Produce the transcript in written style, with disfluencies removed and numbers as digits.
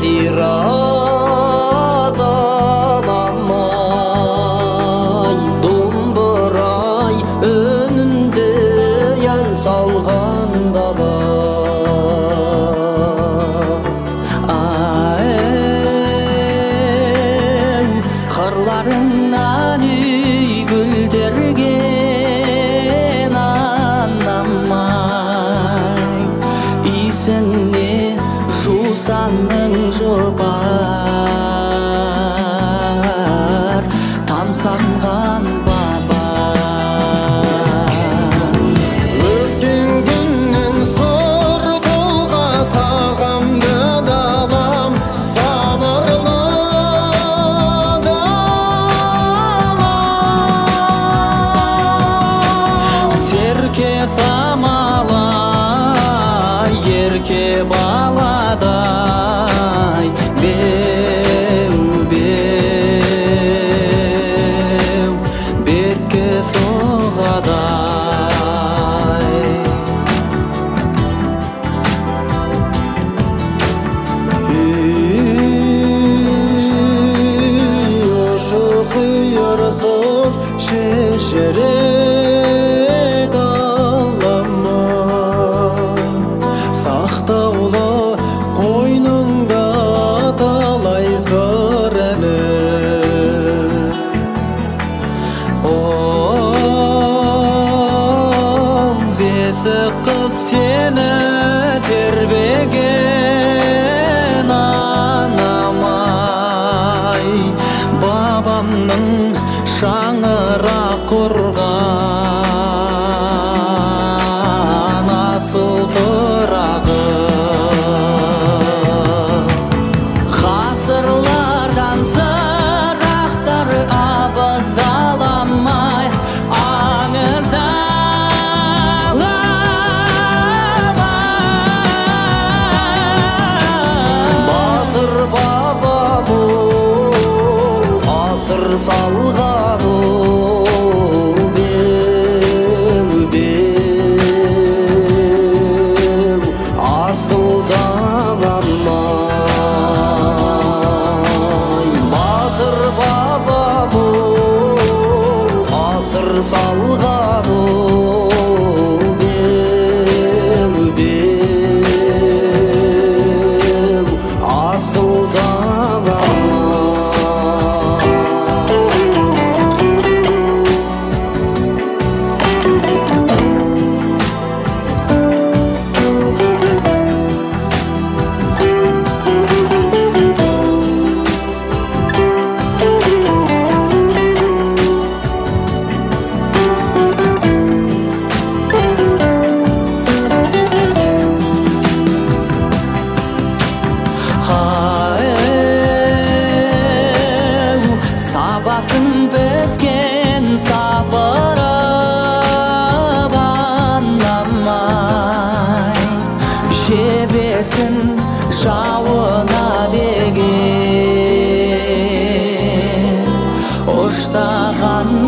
сыйрадаламай домбырай өнүндө ян салгандала кырларыңнан үй гүлдерген анамай исиңне жусаның жопар тамсанган баба өткен күннен сыр толға сағамды далам сабырлы далам серке самалай ерке баладай беу беу бетке соғадай ошы қиырсыз шешерек алама сақтаулы қойныңда талай зор әні бесік қып сені тербеген анамай бабамның шаңырақ құрған асыл тұрағы ғасырлардан сырақтар абыздаламай аңыздаламай батыр баба бұл асыр салғаны беу беу асыл даламай батыр баба бұл асыр салғаны беу беу асыл даламай сабасын безген сапырып анамай жебесін жауына берген ұштаған